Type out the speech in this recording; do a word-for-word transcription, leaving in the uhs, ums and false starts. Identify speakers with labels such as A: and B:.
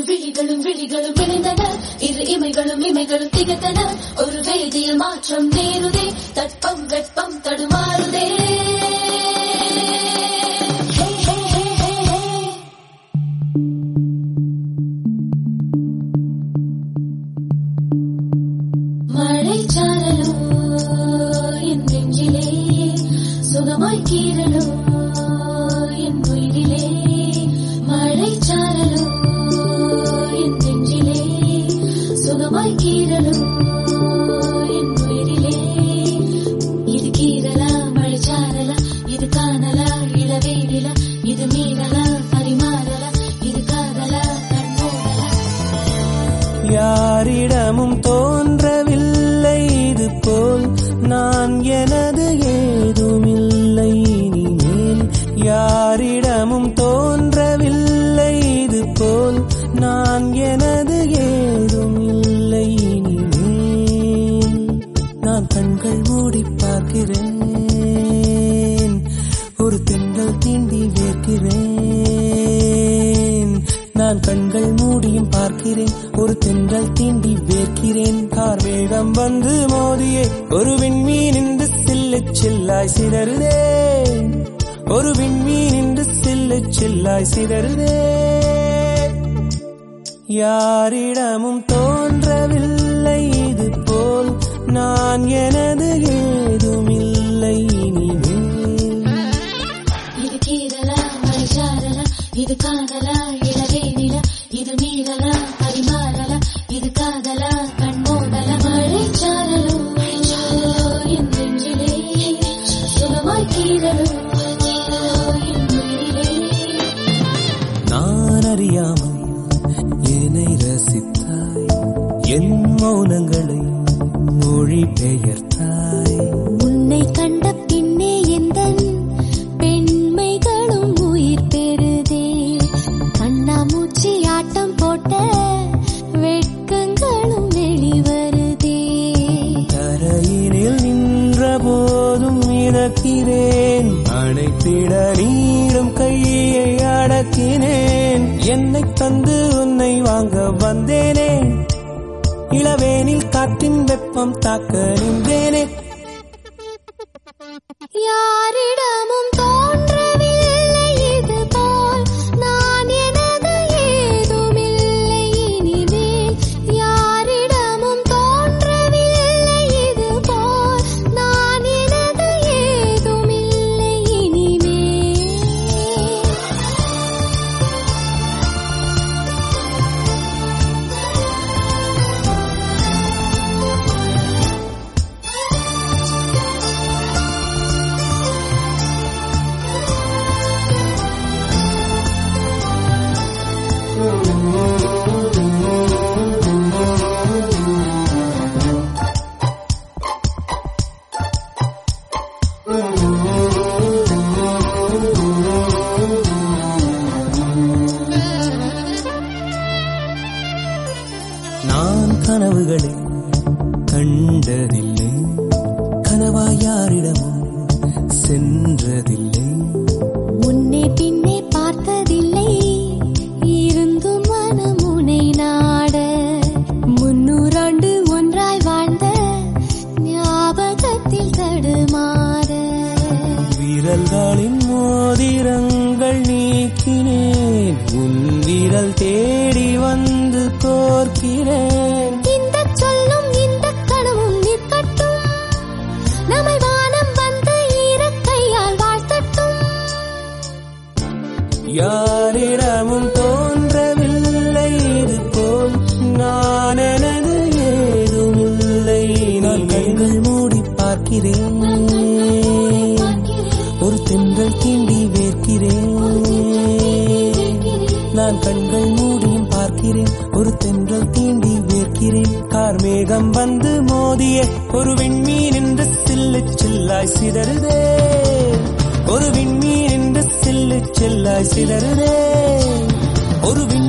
A: விழிகளும் விழிகளும் விளைந்தன, இரு இமைகளும் இமைகளும் திகத்தன. ஒரு வேதியியல் மாற்றம் நேருதே, தட்பம் வெப்பம் தடுமாறுதே. மழை சாரலோ என் நெஞ்சிலே, சுகமாய் கீரலோ என் உயிரிலே. மழை சாரலோ என் நெஞ்சிலே, சுகமாய் கீரலோ என் உயிரிலே. இது கீரலா மழை சாரலா, இது காணலா இளவேனிலா, இது மீறலா பரிமாறலா, இது காதலா கண்மூடலா.
B: யாரிடமும் தோன்றவில்லை இது போல் நான், எனது ஏதுமில்லை இனிமேல். யாரிடமும் தோன்றவில்லை இது போல் நான், எனது ஏதுமில்லை இனிமேல். நான் கண்கள் மூடி பார்க்கிறேன், ஒரு தென்றல் தீண்டி வேர்க்கிறேன். நான் கண்கள் மூடியும் பார்க்கிறேன், ஒரு தென்றல் தீண்டி வேர்க்கிறேன். கார்மேகம் வந்து மோதியே ஒரு விண்மீன் என்று சில்லு சில்லாய் சிதறுதே. ஒரு விண்மீன் என்று சில்லு சில்லாய் சிதறுதே. யாரிடமும் தோன்றவில்லை இது போல் நான், எனது ஏதுமில்லை இனிமேல்.
A: இது கீரலா மழை சாரலா, இது காதலா இளவேனிலா, இது மீறலா பரிமாறலா, இது காதலா கண்மூடலா. மழை சாரலோ என் நெஞ்சிலே, சுகமாய் கீரலோ என் உயிரிலே.
B: நான் அறியாமல் என்னை ரசித்தாய், என் மௌனங்களை மொழி பெயர்த்தாய்.
C: உன்னை கண்ட பின்னே எந்தன் பெண்மைகளும் உயிர் பெறுதே. கண்ணாமூச்சி ஆட்டம் போட்ட வெட்கங்களும் வெளிவருதே.
B: தரையினில் நின்ற போதும் மிதக்கிறேன், அணைத்திட நீடும் கையை அடக்கினேன். என்னை தந்து உன்னை வாங்க வந்தேனே, இளவேனில் காற்றின் வெப்பம் தாக்க நின்றேனே.
C: யாரிடமும் தோன்றவில்லை இது போல் நான், எனது ஏதுமில்லை இனிமேல். யாரிடமும் தோன்றவில்லை இது போல் நான், எனது ஏதுமில்லை இனிமேல்.
B: நான் கனவுகளை கண்டதில்லை, கனவாய் யாரிடமும் சென்றதில்லை.
C: முன்னே பின்னே பார்த்ததில்லை, இருந்தும் மனமுனை நாட. முன்னூறாண்டு ஒன்றாய் வாழ்ந்த ஞாபகத்தில் தடுமாற.
B: விரல்களின் மோதிரங்கள் நீக்கினேன், உன் விரல் தேடி வந்து கோர்க்கிறேன்.
C: இந்த சொல்லும் இந்த கனவும் நிற்கட்டும், நம்மை வானம் வந்து ஈரக்கையால் வாழ்த்தட்டும்.
B: யாரிடமும் தோன்றவில்லை இது போல் நான், எனது ஏதுமில்லை. நான் கண்கள் மூடி பார்க்கிறேன், ஒரு தென்றல் தீண்டி வேர்க்கிறேன். நான் கண்கள் மூடியும் பார்க்கிறேன், ஒரு தென்றல் தீண்டி வேர்க்கிறேன். கார்மேகம் வந்து மோதிய ஒரு விண்மீன் என்று சில்லு சில்லாய் சிதறுதே. ஒரு விண்மீன் என்று சில்லு சில்லாய் சிதறுதே. ஒரு